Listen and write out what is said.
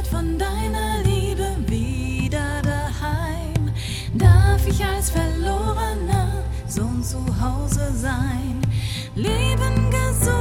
von deiner Liebe wieder daheim. Darf ich als verlorener Sohn zu Hause sein? Leben gesund.